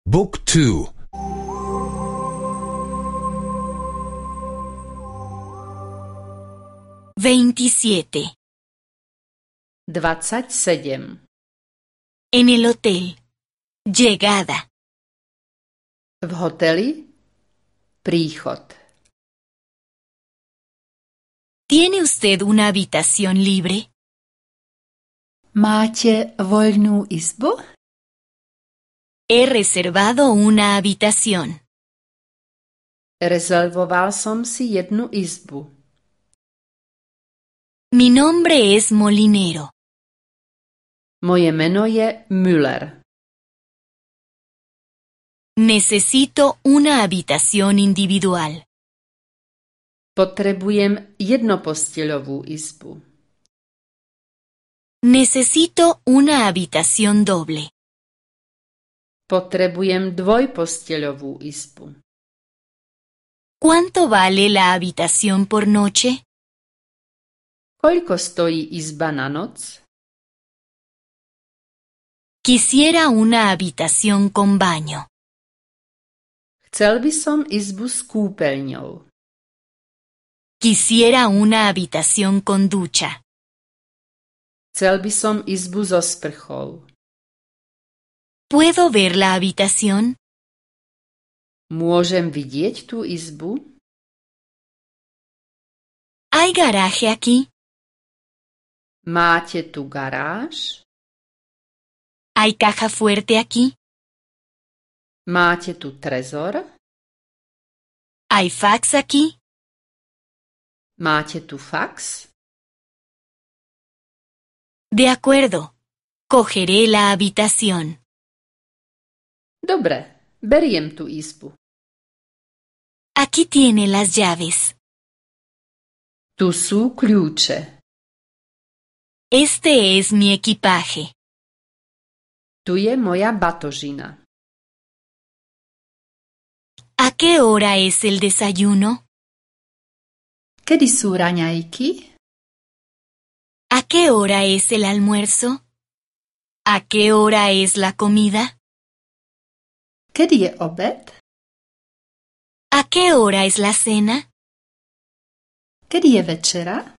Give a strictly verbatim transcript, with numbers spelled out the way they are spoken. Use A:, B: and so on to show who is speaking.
A: Book two.
B: veintisiete.
C: dvadsať sedem.
B: En el hotel. Llegada.
C: V hoteli. Príchod.
B: ¿Tiene usted una habitación libre?
C: Máte voľnú izbu?
B: He reservado una habitación.
C: Rezervoval som si jednu izbu.
B: Mi nombre es Molinero.
C: Moje meno je Müller.
B: Necesito una habitación individual.
C: Potrebujem jednoposteľovú izbu.
B: Necesito una habitación doble.
C: Potrebujem dvojposteľovú izbu.
B: ¿Cuánto vale la habitación por noche?
C: Koľko stojí izba na noc?
B: Quisiera una habitación con baño.
C: Chcel by som izbu s kúpeľňou.
B: Quisiera una habitación con ducha.
C: Chcel by som izbu so sprchou.
B: ¿Puedo ver la habitación?
C: Môžem vidieť tú izbu?
B: ¿Hay garaje aquí?
C: Máte tu garáž?
B: ¿Hay caja fuerte aquí?
C: Máte tu trezor?
B: ¿Hay fax aquí?
C: Máte tu fax?
B: De acuerdo. Cogeré la habitación.
C: Dobre, beriem tú izbu.
B: Aquí tiene las llaves.
C: Tu sú kľúče.
B: Este es mi equipaje.
C: Tu je moja batožina.
B: ¿A qué hora es el desayuno?
C: Kedy sú raňajky?
B: ¿A qué hora es el almuerzo? ¿A qué hora es la comida?
C: Kedy je obed?
B: ¿A qué hora es la cena?
C: Kedy je večera?